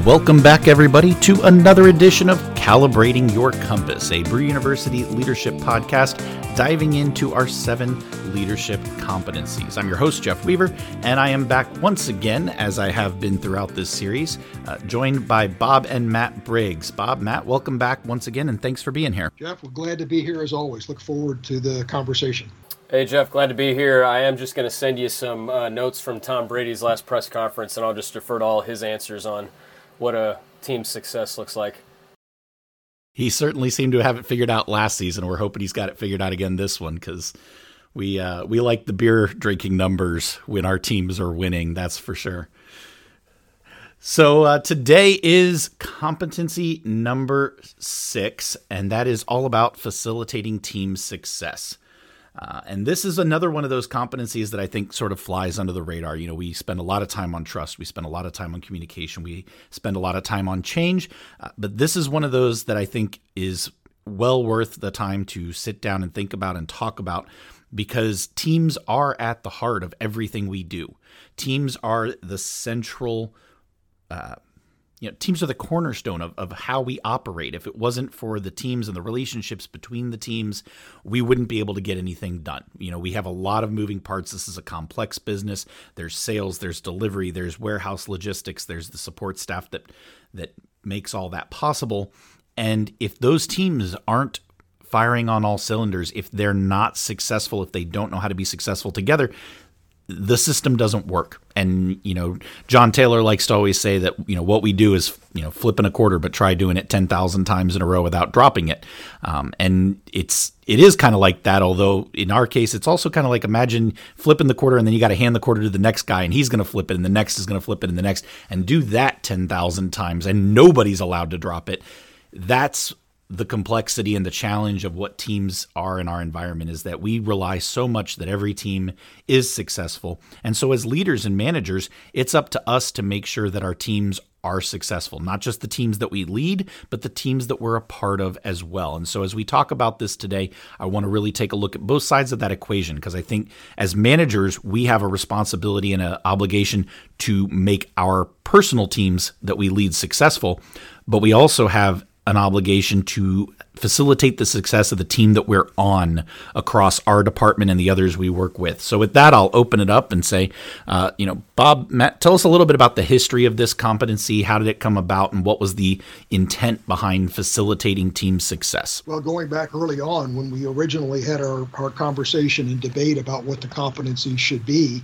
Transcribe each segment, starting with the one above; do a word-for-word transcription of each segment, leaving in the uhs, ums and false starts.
Welcome back, everybody, to another edition of Calibrating Your Compass, a Brew University leadership podcast diving into our seven leadership competencies. I'm your host, Jeff Weaver, and I am back once again, as I have been throughout this series, uh, joined by Bob and Matt Briggs. Bob, Matt, welcome back once again, and thanks for being here. Jeff, we're glad to be here as always. Look forward to the conversation. Hey, Jeff, glad to be here. I am just going to send you some uh, notes from Tom Brady's last press conference, and I'll just defer to all his answers on what a team's success looks like. He certainly seemed to have it figured out last season. We're hoping he's got it figured out again this one, because we uh, we like the beer drinking numbers when our teams are winning, that's for sure. So uh, today is competency number six, and that is all about facilitating team success. Uh, and this is another one of those competencies that I think sort of flies under the radar. You know, we spend a lot of time on trust. We spend a lot of time on communication. We spend a lot of time on change. Uh, but this is one of those that I think is well worth the time to sit down and think about and talk about, because teams are at the heart of everything we do. Teams are the central uh You know, teams are the cornerstone of, of how we operate. If it wasn't for the teams and the relationships between the teams, we wouldn't be able to get anything done. You know, we have a lot of moving parts. This is a complex business. There's sales, there's delivery, there's warehouse logistics, there's the support staff that that makes all that possible. And if those teams aren't firing on all cylinders, if they're not successful, if they don't know how to be successful together, the system doesn't work. And, you know, John Taylor likes to always say that, you know, what we do is, you know, flipping a quarter, but try doing it ten thousand times in a row without dropping it. Um, and it's, it is kind of like that. Although in our case, it's also kind of like, imagine flipping the quarter and then you got to hand the quarter to the next guy and he's going to flip it and the next is going to flip it and the next, and do that ten thousand times and nobody's allowed to drop it. That's the complexity and the challenge of what teams are in our environment, is that we rely so much that every team is successful. And so as leaders and managers, it's up to us to make sure that our teams are successful, not just the teams that we lead, but the teams that we're a part of as well. And so as we talk about this today, I want to really take a look at both sides of that equation, because I think as managers, we have a responsibility and an obligation to make our personal teams that we lead successful, but we also have an obligation to facilitate the success of the team that we're on across our department and the others we work with. So with that, I'll open it up and say, uh, you know, Bob, Matt, tell us a little bit about the history of this competency. How did it come about, and what was the intent behind facilitating team success? Well, going back early on, when we originally had our, our conversation and debate about what the competency should be,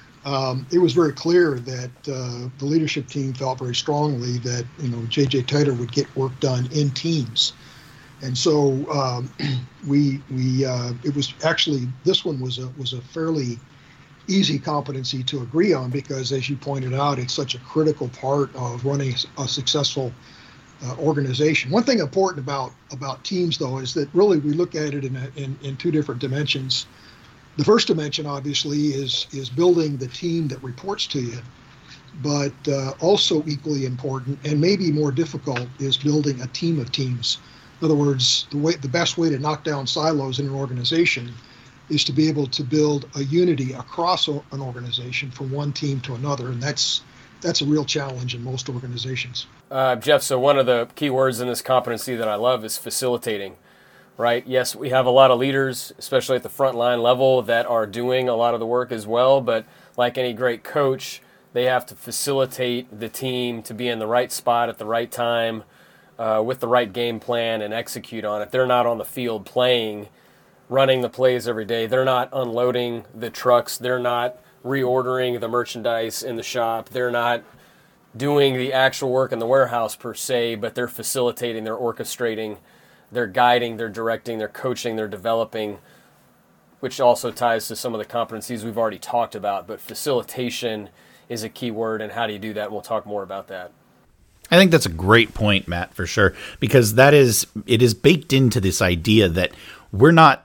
Um, it was very clear that uh, the leadership team felt very strongly that, you know, J J Taylor would get work done in teams. And so um, we, we uh, it was actually, this one was a, was a fairly easy competency to agree on, because as you pointed out, it's such a critical part of running a successful uh, organization. One thing important about, about teams, though, is that really we look at it in, a, in, in two different dimensions. The first dimension, obviously, is is building the team that reports to you, but uh, also equally important and maybe more difficult is building a team of teams. In other words, the way the best way to knock down silos in an organization is to be able to build a unity across an organization from one team to another, and that's that's a real challenge in most organizations. Uh, Jeff, so one of the key words in this competency that I love is facilitating. Right? Yes, we have a lot of leaders, especially at the frontline level, that are doing a lot of the work as well. But like any great coach, they have to facilitate the team to be in the right spot at the right time uh, with the right game plan and execute on it. They're not on the field playing, running the plays every day. They're not unloading the trucks. They're not reordering the merchandise in the shop. They're not doing the actual work in the warehouse per se, but they're facilitating, they're orchestrating. They're guiding, they're directing, they're coaching, they're developing, which also ties to some of the competencies we've already talked about. But facilitation is a key word, and how do you do that? And we'll talk more about that. I think that's a great point, Matt, for sure, because that is, it is baked into this idea that we're not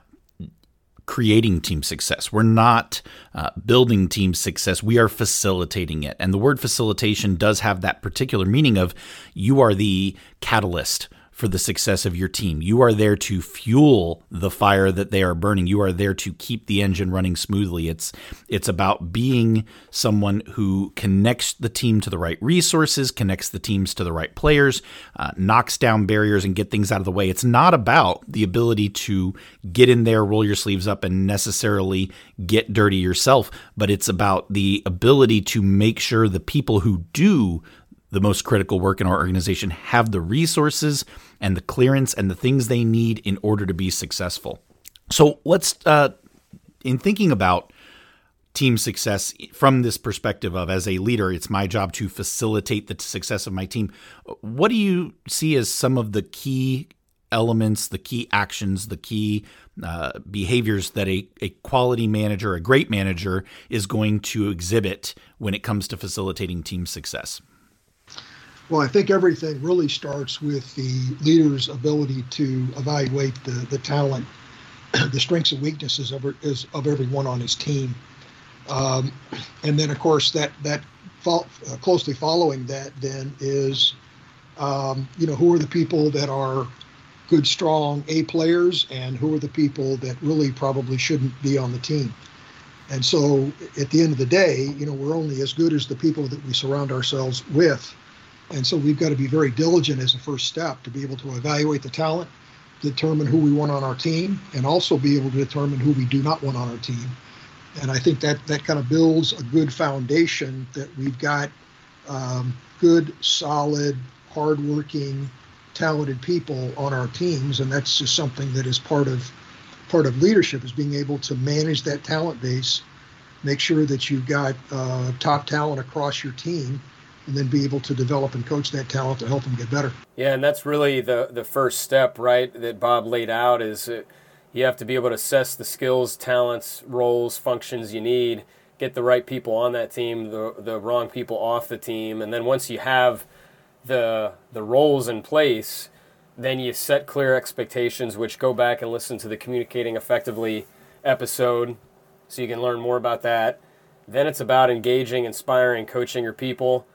creating team success. We're not uh, building team success. We are facilitating it. And the word facilitation does have that particular meaning of you are the catalyst for the success of your team. You are there to fuel the fire that they are burning. You are there to keep the engine running smoothly. It's it's about being someone who connects the team to the right resources, connects the teams to the right players, uh, knocks down barriers and get things out of the way. It's not about the ability to get in there, roll your sleeves up, and necessarily get dirty yourself, but it's about the ability to make sure the people who do the most critical work in our organization have the resources and the clearance and the things they need in order to be successful. So let's, uh, in thinking about team success from this perspective of, as a leader, it's my job to facilitate the success of my team. What do you see as some of the key elements, the key actions, the key uh, behaviors that a, a quality manager, a great manager, is going to exhibit when it comes to facilitating team success? Well, I think everything really starts with the leader's ability to evaluate the, the talent, the strengths and weaknesses of, of everyone on his team. Um, and then, of course, that, that fo- uh, closely following that then is, um, you know, who are the people that are good, strong A players, and who are the people that really probably shouldn't be on the team. And so at the end of the day, you know, we're only as good as the people that we surround ourselves with. And so we've got to be very diligent as a first step to be able to evaluate the talent, determine who we want on our team, and also be able to determine who we do not want on our team. And I think that that kind of builds a good foundation that we've got um, good, solid, hardworking, talented people on our teams. And that's just something that is part of part of leadership, is being able to manage that talent base, make sure that you've got uh, top talent across your team, and then be able to develop and coach that talent to help them get better. Yeah, and that's really the, the first step, right, that Bob laid out, is uh, you have to be able to assess the skills, talents, roles, functions you need, get the right people on that team, the the wrong people off the team, and then once you have the the roles in place, then you set clear expectations, which go back and listen to the Communicating Effectively episode so you can learn more about that. Then it's about engaging, inspiring, coaching your people,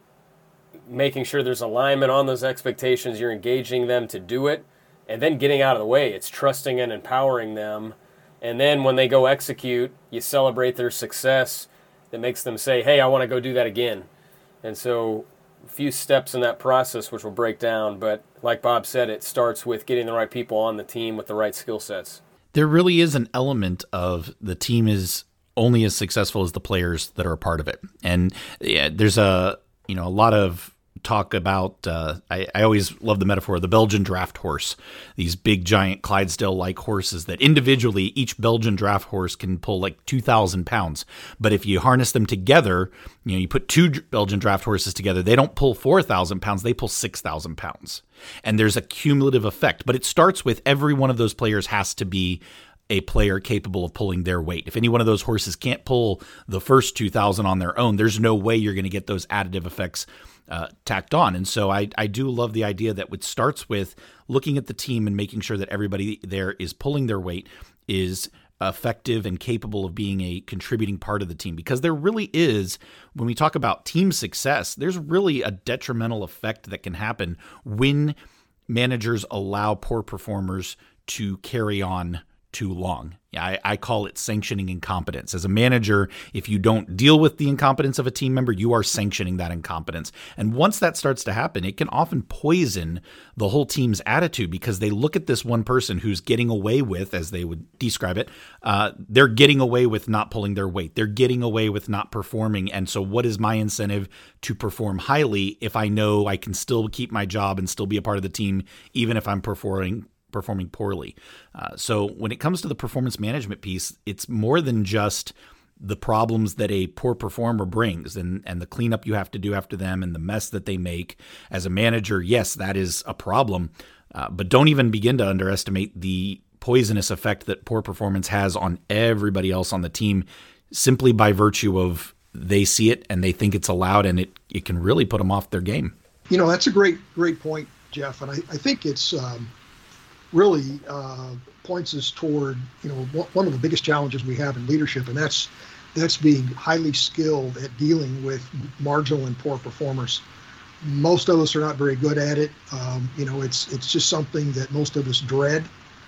making sure there's alignment on those expectations, you're engaging them to do it, and then getting out of the way. It's trusting and empowering them. And then when they go execute, you celebrate their success. That makes them say, hey, I want to go do that again. And so a few steps in that process, which we'll break down. But like Bob said, it starts with getting the right people on the team with the right skill sets. There really is an element of the team is only as successful as the players that are a part of it. And yeah, there's a, you know, a lot of talk about, uh, I, I always love the metaphor of the Belgian draft horse, these big giant Clydesdale-like horses that individually each Belgian draft horse can pull like two thousand pounds. But if you harness them together, you know, you put two Belgian draft horses together, they don't pull four thousand pounds, they pull six thousand pounds. And there's a cumulative effect, but it starts with every one of those players has to be a player capable of pulling their weight. If any one of those horses can't pull the first two thousand on their own, there's no way you're going to get those additive effects uh, tacked on. And so I, I do love the idea that it starts with looking at the team and making sure that everybody there is pulling their weight, is effective and capable of being a contributing part of the team. Because there really is, when we talk about team success, there's really a detrimental effect that can happen when managers allow poor performers to carry on too long. I, I call it sanctioning incompetence. As a manager, if you don't deal with the incompetence of a team member, you are sanctioning that incompetence. And once that starts to happen, it can often poison the whole team's attitude, because they look at this one person who's getting away with, as they would describe it, uh, they're getting away with not pulling their weight. They're getting away with not performing. And so what is my incentive to perform highly if I know I can still keep my job and still be a part of the team, even if I'm performing performing poorly. Uh, so when it comes to the performance management piece, it's more than just the problems that a poor performer brings and, and the cleanup you have to do after them and the mess that they make. As a manager, yes, that is a problem, uh, but don't even begin to underestimate the poisonous effect that poor performance has on everybody else on the team, simply by virtue of they see it and they think it's allowed, and it, it can really put them off their game. You know, that's a great, great point, Jeff. And I, I think it's, um, really uh, points us toward, you know, one of the biggest challenges we have in leadership, and that's that's being highly skilled at dealing with marginal and poor performers. most of us are not very good at it. Um, you know, it's it's just something that most of us dread.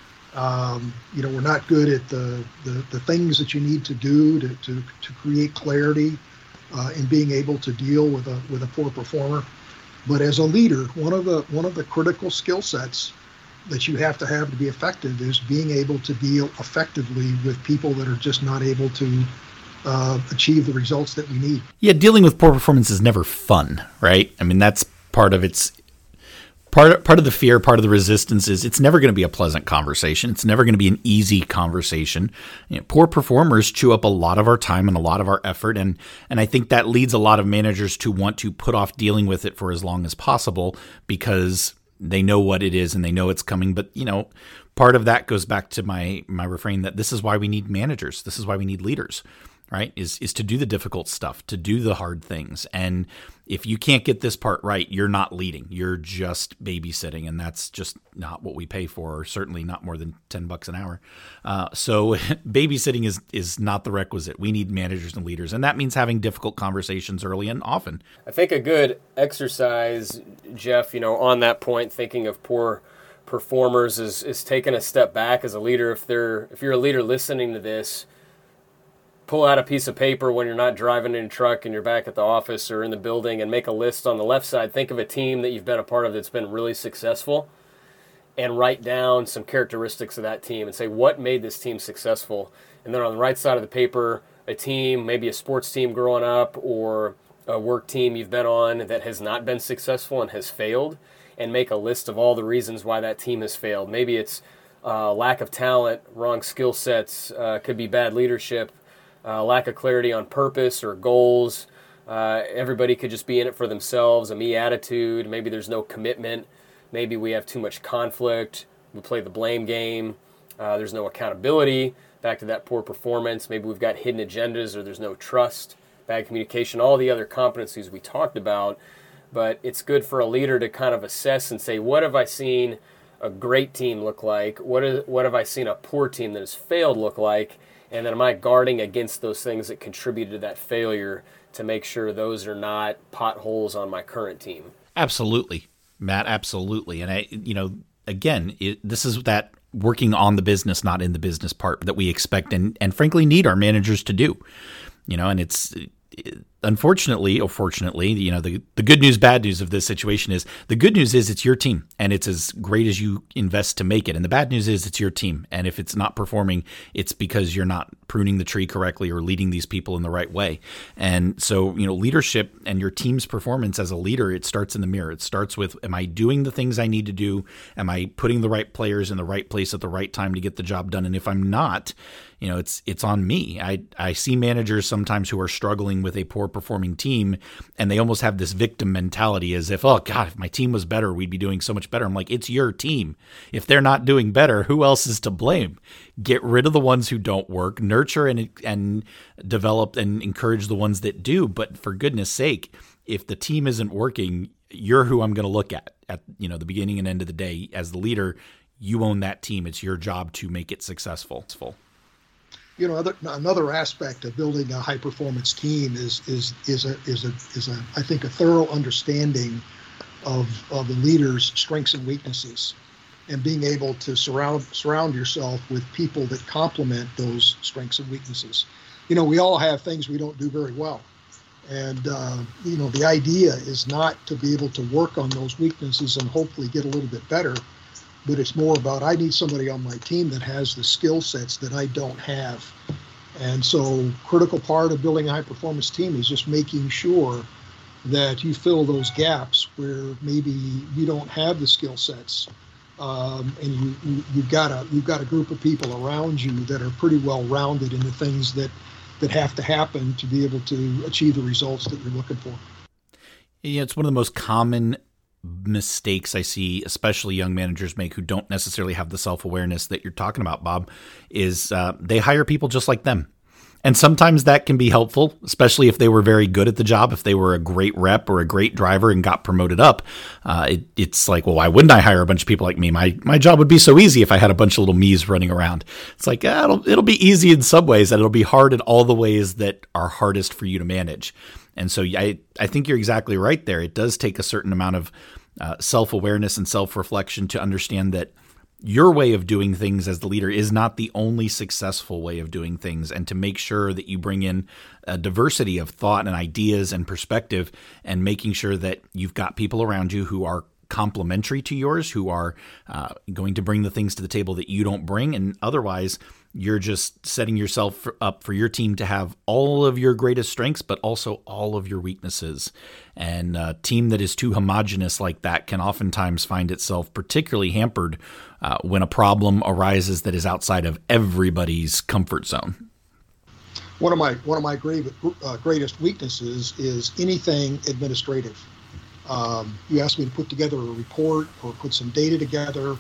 Um, you know, we're not good at the, the, the things that you need to do to, to, to create clarity uh, in being able to deal with a with a poor performer. But as a leader, one of the one of the critical skill sets that you have to have to be effective is being able to deal effectively with people that are just not able to uh, achieve the results that we need. Yeah, dealing with poor performance is never fun, right? I mean, that's part of its part. Part of the fear, part of the resistance is it's never going to be a pleasant conversation. It's never going to be an easy conversation. You know, poor performers chew up a lot of our time and a lot of our effort, and and I think that leads a lot of managers to want to put off dealing with it for as long as possible because they know what it is and they know it's coming. But, you know, part of that goes back to my my refrain that this is why we need managers. This is why we need leaders, right? Is is to do the difficult stuff, to do the hard things. And if you can't get this part right, you're not leading. You're just babysitting, and that's just not what we pay for, or certainly not more than ten bucks an hour. Uh, so babysitting is is not the requisite. We need managers and leaders, and that means having difficult conversations early and often. I think a good exercise, Jeff, you know, on that point, thinking of poor performers is is taking a step back as a leader. If they're if you're a leader listening to this, pull out a piece of paper when you're not driving in a truck and you're back at the office or in the building and make a list on the left side. Think of a team that you've been a part of that's been really successful and write down some characteristics of that team and say, what made this team successful? And then on the right side of the paper, a team, maybe a sports team growing up or a work team you've been on that has not been successful and has failed, and make a list of all the reasons why that team has failed. Maybe it's uh, lack of talent, wrong skill sets, uh, could be bad leadership, Uh, lack of clarity on purpose or goals. Uh, everybody could just be in it for themselves, a me attitude. Maybe there's no commitment. Maybe we have too much conflict. We play the blame game. Uh, there's no accountability. Back to that poor performance. Maybe we've got hidden agendas or there's no trust, bad communication, all the other competencies we talked about. But it's good for a leader to kind of assess and say, what have I seen a great team look like? What is, what have I seen a poor team that has failed look like? And then am I guarding against those things that contributed to that failure to make sure those are not potholes on my current team? Absolutely, Matt, absolutely. And I, you know, again, it, this is that working on the business, not in the business part that we expect and, and frankly need our managers to do, you know, and it's, it, unfortunately or fortunately, you know, the, the good news, bad news of this situation is the good news is it's your team and it's as great as you invest to make it. And the bad news is it's your team. And if it's not performing, it's because you're not pruning the tree correctly or leading these people in the right way. And so, you know, leadership and your team's performance as a leader, it starts in the mirror. It starts with, am I doing the things I need to do? Am I putting the right players in the right place at the right time to get the job done? And if I'm not, you know, it's it's on me. I, I see managers sometimes who are struggling with a poor performing team and they almost have this victim mentality as if, oh God, if my team was better, we'd be doing so much better. I'm like, it's your team. If they're not doing better, who else is to blame? Get rid of the ones who don't work, nurture and and develop and encourage the ones that do. But for goodness sake, if the team isn't working, you're who I'm going to look at at, you know, the beginning and end of the day. As the leader, you own that team. It's your job to make it successful. You know, other, another aspect of building a high performance team is is is a is a is a I think a thorough understanding of of the leader's strengths and weaknesses, and being able to surround surround yourself with people that complement those strengths and weaknesses. You know, we all have things we don't do very well, and uh, you know, the idea is not to be able to work on those weaknesses and hopefully get a little bit better. But it's more about, I need somebody on my team that has the skill sets that I don't have. And so critical part of building a high performance team is just making sure that you fill those gaps where maybe you don't have the skill sets. Um, and you, you, you've got a you've got a group of people around you that are pretty well rounded in the things that, that have to happen to be able to achieve the results that you're looking for. Yeah, it's one of the most common mistakes I see, especially young managers make who don't necessarily have the self-awareness that you're talking about, Bob, is uh, they hire people just like them. And sometimes that can be helpful, especially if they were very good at the job, if they were a great rep or a great driver and got promoted up. Uh, it, it's like, well, why wouldn't I hire a bunch of people like me? My my job would be so easy if I had a bunch of little me's running around. It's like, yeah, it'll, it'll be easy in some ways, and it'll be hard in all the ways that are hardest for you to manage. And so I, I think you're exactly right there. It does take a certain amount of uh, self-awareness and self-reflection to understand that your way of doing things as the leader is not the only successful way of doing things, and to make sure that you bring in a diversity of thought and ideas and perspective, and making sure that you've got people around you who are complementary to yours, who are uh, going to bring the things to the table that you don't bring. And otherwise, you're just setting yourself up for your team to have all of your greatest strengths, but also all of your weaknesses. And a team that is too homogenous like that can oftentimes find itself particularly hampered uh, when a problem arises that is outside of everybody's comfort zone. One of my one of my great, uh, greatest weaknesses is anything administrative. Um, you ask me to put together a report or put some data together,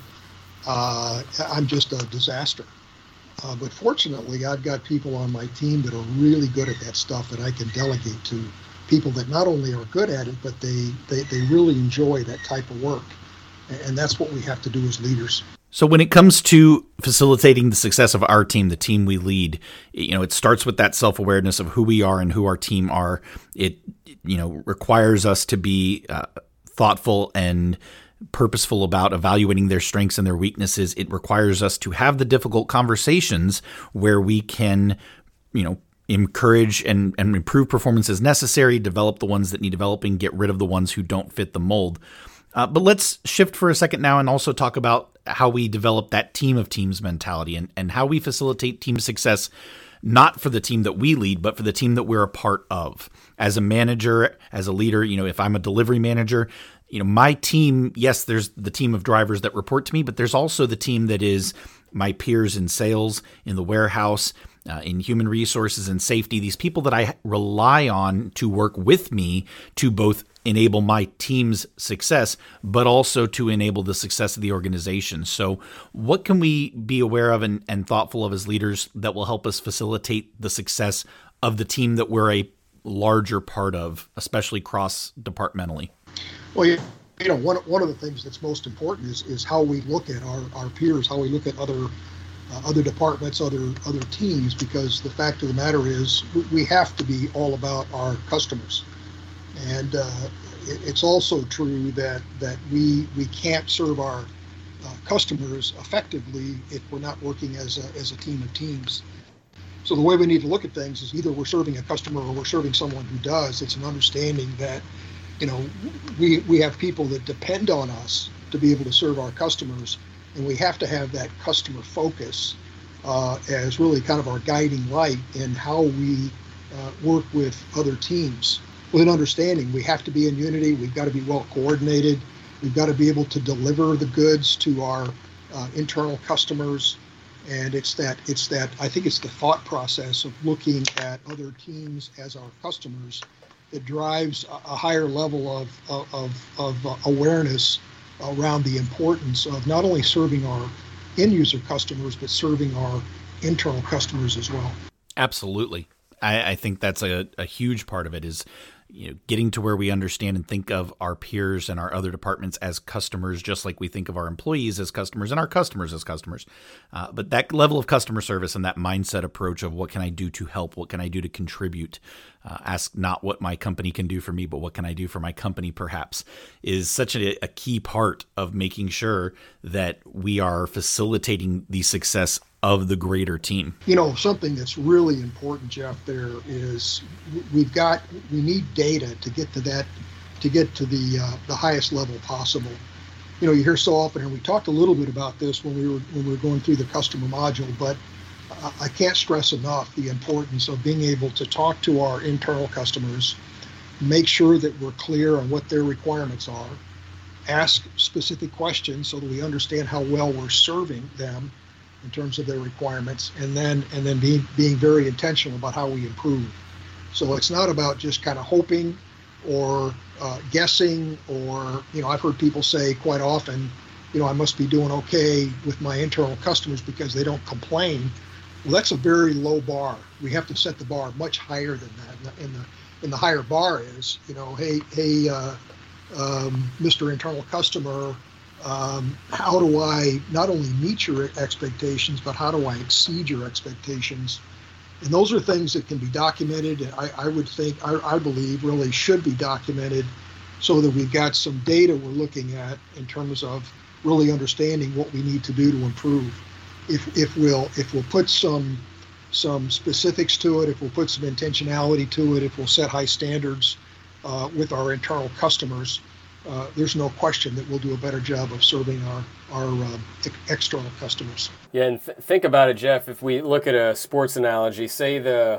uh, I'm just a disaster. Uh, but fortunately, I've got people on my team that are really good at that stuff that I can delegate to, people that not only are good at it, but they, they, they really enjoy that type of work. And that's what we have to do as leaders. So when it comes to facilitating the success of our team, the team we lead, you know, it starts with that self-awareness of who we are and who our team are. It, you know, requires us to be uh, thoughtful and purposeful about evaluating their strengths and their weaknesses. It requires us to have the difficult conversations where we can, you know, encourage and, and improve performance as necessary, develop the ones that need developing, get rid of the ones who don't fit the mold. Uh, but let's shift for a second now and also talk about how we develop that team of teams mentality, and, and how we facilitate team success, not for the team that we lead, but for the team that we're a part of. As a manager, as a leader, you know, if I'm a delivery manager, you know, my team, yes, there's the team of drivers that report to me, but there's also the team that is my peers in sales, in the warehouse, uh, in human resources and safety, these people that I rely on to work with me to both enable my team's success, but also to enable the success of the organization. So what can we be aware of and, and thoughtful of as leaders that will help us facilitate the success of the team that we're a larger part of, especially cross-departmentally? Well, you, you know, one, one of the things that's most important is, is how we look at our, our peers, how we look at other uh, other departments, other other teams, because the fact of the matter is we have to be all about our customers. And uh, it, it's also true that, that we we can't serve our uh, customers effectively if we're not working as a, as a team of teams. So the way we need to look at things is either we're serving a customer or we're serving someone who does. It's an understanding that, you know, we, we have people that depend on us to be able to serve our customers, and we have to have that customer focus uh, as really kind of our guiding light in how we uh, work with other teams. With an understanding, we have to be in unity, we've got to be well coordinated, we've got to be able to deliver the goods to our uh, internal customers. And it's that, it's that, I think it's the thought process of looking at other teams as our customers that drives a, a higher level of, of, of uh, awareness around the importance of not only serving our end user customers, but serving our internal customers as well. Absolutely. I, I think that's a, a huge part of it is, you know, getting to where we understand and think of our peers and our other departments as customers, just like we think of our employees as customers and our customers as customers. Uh, but that level of customer service and that mindset approach of what can I do to help? What can I do to contribute? Uh, ask not what my company can do for me, but what can I do for my company perhaps, is such a, a key part of making sure that we are facilitating the success of the greater team. You know, something that's really important, Jeff, there is we've got, we need data to get to that, to get to the uh, the highest level possible. You know, you hear so often, and we talked a little bit about this when we were when we were going through the customer module, but I can't stress enough the importance of being able to talk to our internal customers, make sure that we're clear on what their requirements are, ask specific questions so that we understand how well we're serving them in terms of their requirements, and then and then being being very intentional about how we improve. So it's not about just kind of hoping or uh, guessing, or, you know, I've heard people say quite often, you know, I must be doing okay with my internal customers because they don't complain. Well, that's a very low bar. We have to set the bar much higher than that. And the and the higher bar is, you know, hey, hey, uh, um, Mister Internal Customer, um, how do I not only meet your expectations, but how do I exceed your expectations And those are things that can be documented. And I, I would think, I, I believe, really should be documented so that we've got some data we're looking at in terms of really understanding what we need to do to improve. If if we'll if we'll put some some specifics to it, if we'll put some intentionality to it, if we'll set high standards uh, with our internal customers, uh, there's no question that we'll do a better job of serving our our uh, external customers. Yeah, and th- think about it, Jeff. If we look at a sports analogy, say the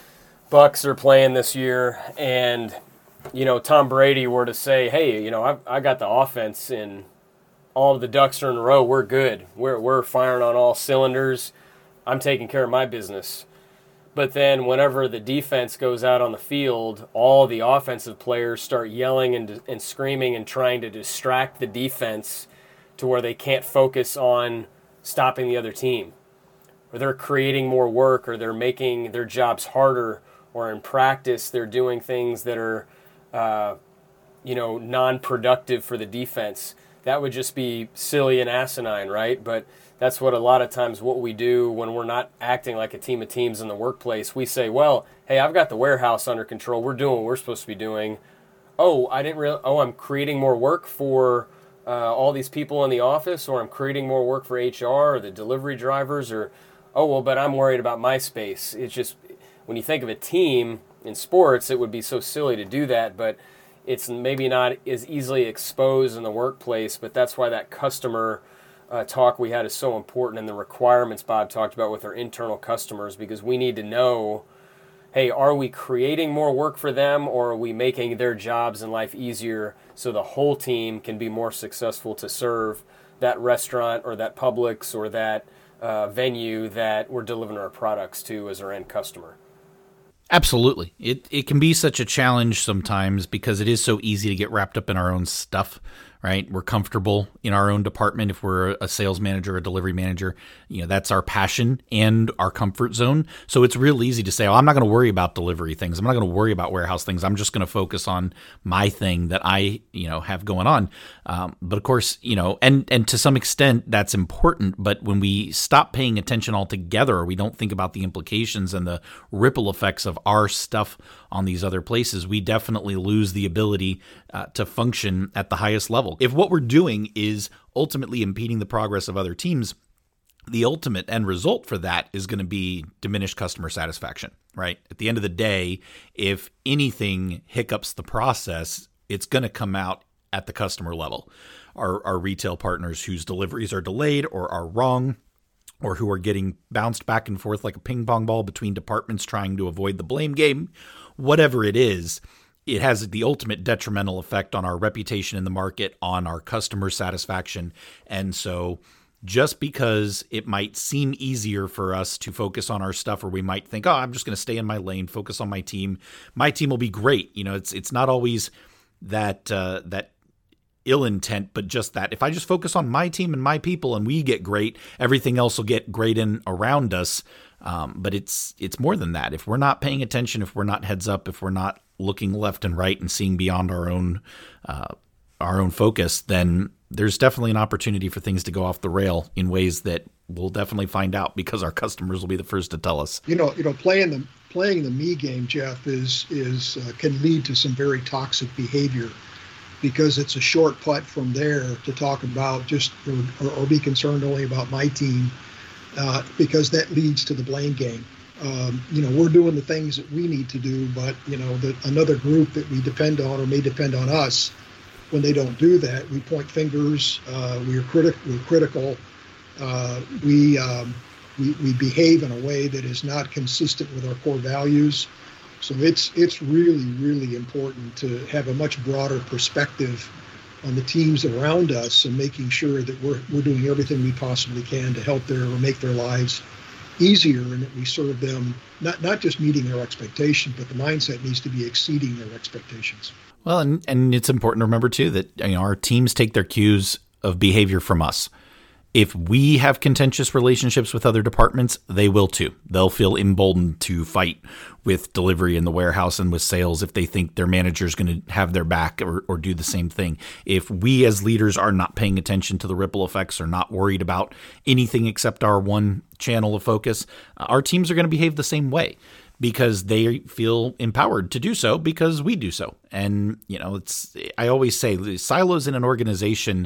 Bucks are playing this year, and you know Tom Brady were to say, "Hey, you know, I I got the offense in." All of the ducks are in a row. We're good. We're we're firing on all cylinders. I'm taking care of my business. But then whenever the defense goes out on the field, all the offensive players start yelling and and screaming and trying to distract the defense to where they can't focus on stopping the other team. Or they're creating more work, or they're making their jobs harder, or in practice they're doing things that are uh, you know, non-productive for the defense. That would just be silly and asinine, right? But that's what a lot of times what we do when we're not acting like a team of teams in the workplace. We say, well, hey, I've got the warehouse under control. We're doing what we're supposed to be doing. Oh, I didn't real. Oh, I'm creating more work for uh, all these people in the office, or I'm creating more work for H R or the delivery drivers, or, oh, well, but I'm worried about my space. It's just, when you think of a team in sports, it would be so silly to do that, but it's maybe not as easily exposed in the workplace, but that's why that customer uh, talk we had is so important, and the requirements Bob talked about with our internal customers, because we need to know, hey, are we creating more work for them, or are we making their jobs and life easier so the whole team can be more successful to serve that restaurant or that Publix or that uh, venue that we're delivering our products to as our end customer? Absolutely. It it can be such a challenge sometimes because it is so easy to get wrapped up in our own stuff, right? We're comfortable in our own department. If we're a sales manager, a delivery manager, you know, that's our passion and our comfort zone. So it's real easy to say, oh, I'm not going to worry about delivery things. I'm not going to worry about warehouse things. I'm just going to focus on my thing that I, you know, have going on. Um, but of course, you know, and, and to some extent that's important. But when we stop paying attention altogether, or we don't think about the implications and the ripple effects of our stuff on these other places, we definitely lose the ability uh, to function at the highest level. If what we're doing is ultimately impeding the progress of other teams, the ultimate end result for that is going to be diminished customer satisfaction, right? At the end of the day, if anything hiccups the process, it's going to come out at the customer level. Our, our retail partners whose deliveries are delayed or are wrong, or who are getting bounced back and forth like a ping pong ball between departments trying to avoid the blame game, whatever it is, it has the ultimate detrimental effect on our reputation in the market, on our customer satisfaction. And so just because it might seem easier for us to focus on our stuff, or we might think, oh, I'm just going to stay in my lane, focus on my team, my team will be great. You know, it's it's not always that uh, that ill intent, but just that if I just focus on my team and my people and we get great, everything else will get great in around us. Um, but it's it's more than that. If we're not paying attention, if we're not heads up, if we're not looking left and right and seeing beyond our own uh, our own focus, then there's definitely an opportunity for things to go off the rail in ways that we'll definitely find out, because our customers will be the first to tell us. You know, you know, playing the playing the me game, Jeff, is is uh, can lead to some very toxic behavior, because it's a short putt from there to talk about just or, or be concerned only about my team, uh, because that leads to the blame game. Um, you know, we're doing the things that we need to do, but you know, that another group that we depend on or may depend on us, when they don't do that, we point fingers. Uh, we are critical. We're critical. Uh, we, um, we we behave in a way that is not consistent with our core values. So it's it's really, really important to have a much broader perspective on the teams around us, and making sure that we're we're doing everything we possibly can to help their or make their lives easier, and that we serve them, not not just meeting their expectations, but the mindset needs to be exceeding their expectations. Well, and, and it's important to remember too that, you know, our teams take their cues of behavior from us. If we have contentious relationships with other departments, they will too. They'll feel emboldened to fight with delivery in the warehouse and with sales if they think their manager is going to have their back or, or do the same thing. If we as leaders are not paying attention to the ripple effects, or not worried about anything except our one channel of focus, uh, our teams are going to behave the same way because they feel empowered to do so because we do so. And, you know, it's, I always say silos in an organization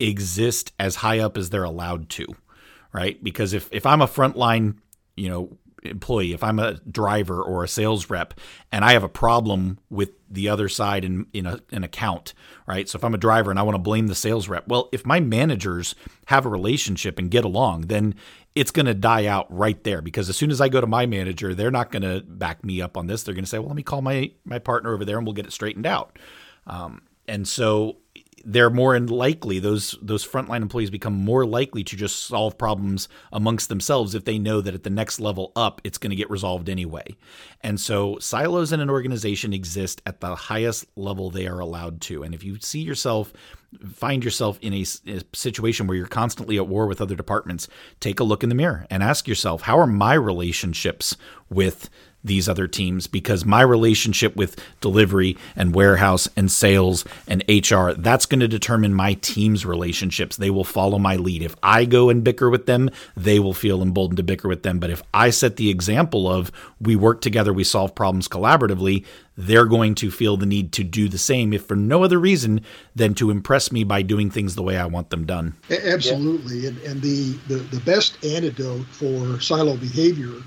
exist as high up as they're allowed to, right? Because if, if I'm a frontline, you know, employee, if I'm a driver or a sales rep and I have a problem with the other side in, in a, an account, right? So if I'm a driver and I want to blame the sales rep, well, if my managers have a relationship and get along, then it's going to die out right there, because as soon as I go to my manager, they're not going to back me up on this. They're going to say, well, let me call my, my partner over there and we'll get it straightened out. Um, and so they're more likely, those those frontline employees become more likely to just solve problems amongst themselves if they know that at the next level up, it's going to get resolved anyway. And so silos in an organization exist at the highest level they are allowed to. And if you see yourself, find yourself in a, a situation where you're constantly at war with other departments, take a look in the mirror and ask yourself, how are my relationships with these other teams? Because my relationship with delivery and warehouse and sales and H R, that's going to determine my team's relationships. They will follow my lead. If I go and bicker with them, they will feel emboldened to bicker with them. But if I set the example of we work together, we solve problems collaboratively, they're going to feel the need to do the same, if for no other reason than to impress me by doing things the way I want them done. Absolutely. Yeah. And, and the, the, the best antidote for silo behavior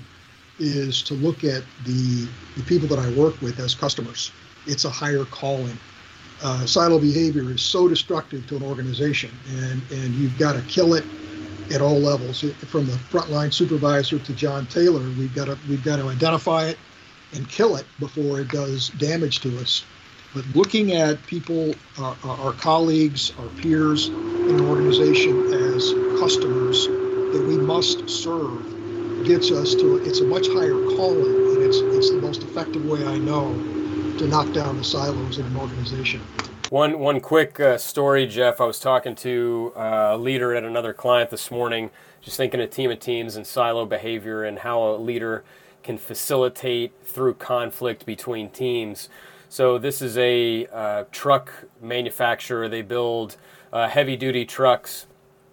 is to look at the, the people that I work with as customers. It's a higher calling. Uh, silo behavior is so destructive to an organization, and, and you've got to kill it at all levels. It, from the frontline supervisor to John Taylor, we've got to we've got to identify it and kill it before it does damage to us. But looking at people, uh, our colleagues, our peers in an organization as customers that we must serve gets us to, it's a much higher calling, and it's it's the most effective way I know to knock down the silos in an organization. One one quick uh, story, Jeff. I was talking to uh, a leader at another client this morning, just thinking a team of teams and silo behavior and how a leader can facilitate through conflict between teams. So this is a uh, truck manufacturer. They build uh, heavy-duty trucks,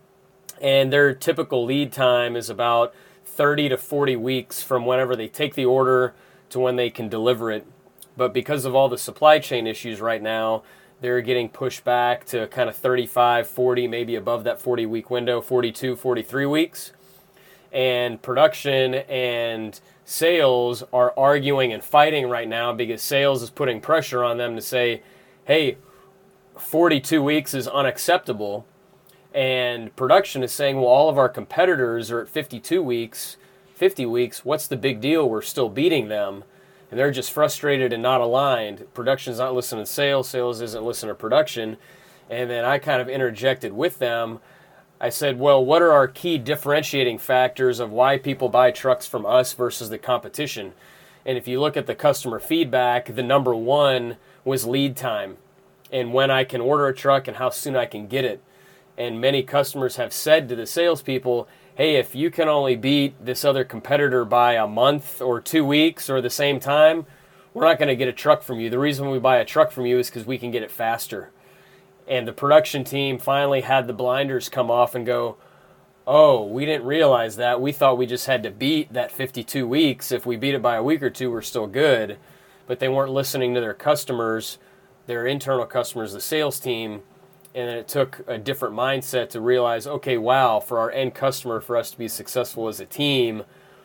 and their typical lead time is about thirty to forty weeks from whenever they take the order to when they can deliver it. But because of all the supply chain issues right now, they're getting pushed back to kind of thirty-five, forty, maybe above that forty-week window, forty-two, forty-three weeks. And production and sales are arguing and fighting right now because sales is putting pressure on them to say, hey, forty-two weeks is unacceptable. And production is saying, well, all of our competitors are at fifty-two weeks, fifty weeks. What's the big deal? We're still beating them. And they're just frustrated and not aligned. Production's not listening to sales. Sales isn't listening to production. And then I kind of interjected with them. I said, well, what are our key differentiating factors of why people buy trucks from us versus the competition? And if you look at the customer feedback, the number one was lead time and when I can order a truck and how soon I can get it. And many customers have said to the salespeople, hey, if you can only beat this other competitor by a month or two weeks or the same time, we're not going to get a truck from you. The reason we buy a truck from you is because we can get it faster. And the production team finally had the blinders come off and go, oh, we didn't realize that. We thought we just had to beat that fifty-two weeks. If we beat it by a week or two, we're still good. But they weren't listening to their customers, their internal customers, the sales team. And it took a different mindset to realize, okay, wow, for our end customer, for us to be successful as a team,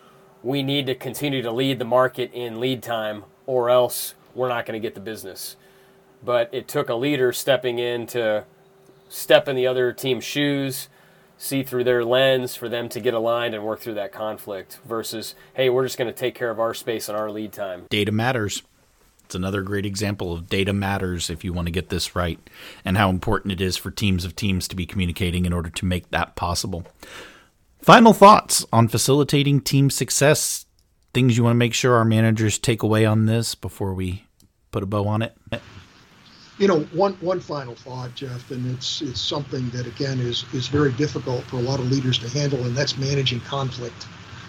we need to continue to lead the market in lead time, or else we're not going to get the business. But it took a leader stepping in to step in the other team's shoes, see through their lens for them to get aligned and work through that conflict versus, hey, we're just going to take care of our space and our lead time. Data matters. It's another great example of data matters if you want to get this right, and how important it is for teams of teams to be communicating in order to make that possible. Final thoughts on facilitating team success. Things you want to make sure our managers take away on this before we put a bow on it. You know, one one final thought, Jeff, and it's it's something that again is is very difficult for a lot of leaders to handle, and that's managing conflict.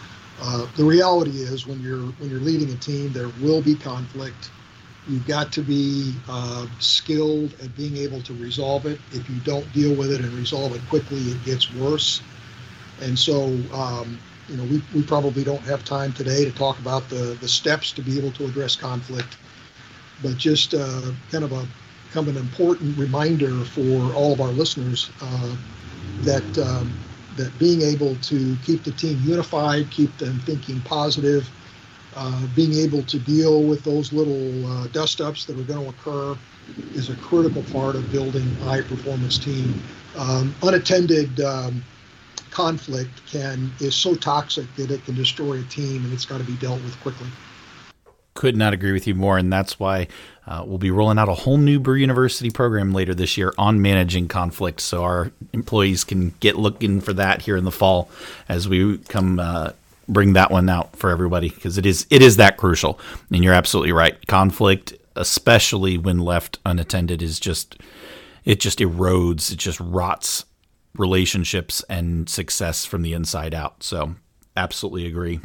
Uh, the reality is, when you're when you're leading a team, there will be conflict. You've got to be uh, skilled at being able to resolve it. If you don't deal with it and resolve it quickly, it gets worse. And so, um, you know, we, we probably don't have time today to talk about the, the steps to be able to address conflict, but just uh, kind of a kind of an important reminder for all of our listeners uh, that um, that being able to keep the team unified, keep them thinking positive, uh, being able to deal with those little uh, dust-ups that are going to occur is a critical part of building a high-performance team. Um, unattended um, conflict can is so toxic that it can destroy a team, and it's got to be dealt with quickly. Could not agree with you more, and that's why uh, we'll be rolling out a whole new Brew University program later this year on managing conflict, so our employees can get looking for that here in the fall as we come uh, bring that one out for everybody, because it is it is that crucial. And you're absolutely right. Conflict, especially when left unattended, is just it just erodes, it just rots relationships and success from the inside out. So absolutely agree.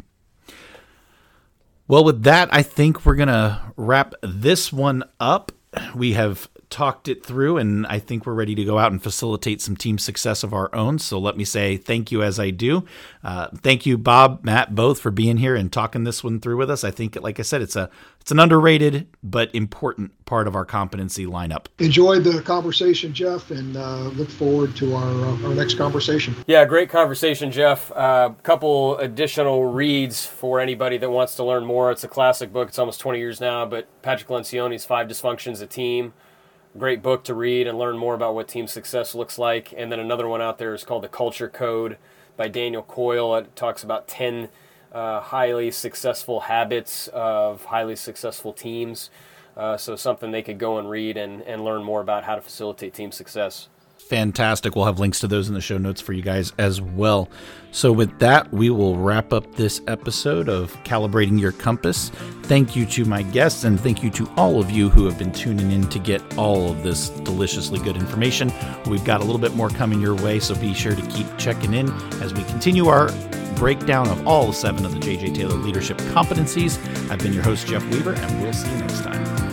Well, with that, I think we're going to wrap this one up. We have talked it through, and I think we're ready to go out and facilitate some team success of our own. So let me say thank you as I do. Uh, thank you, Bob, Matt, both for being here and talking this one through with us. I think, like I said, it's a it's an underrated but important part of our competency lineup. Enjoyed the conversation, Jeff, and uh, look forward to our uh, our next conversation. Yeah, great conversation, Jeff. A uh, couple additional reads for anybody that wants to learn more. It's a classic book. It's almost twenty years now, but Patrick Lencioni's Five Dysfunctions: A Team. Great book to read and learn more about what team success looks like. And then another one out there is called The Culture Code by Daniel Coyle. It talks about ten uh, highly successful habits of highly successful teams. Uh, so something they could go and read and, and learn more about how to facilitate team success. Fantastic. We'll have links to those in the show notes for you guys as well. So with that, we will wrap up this episode of Calibrating Your Compass. Thank you to my guests, and thank you to all of you who have been tuning in to get all of this deliciously good information. We've got a little bit more coming your way, so be sure to keep checking in as we continue our breakdown of all seven of the J J Taylor leadership competencies. I've been your host, Jeff Weaver, and we'll see you next time.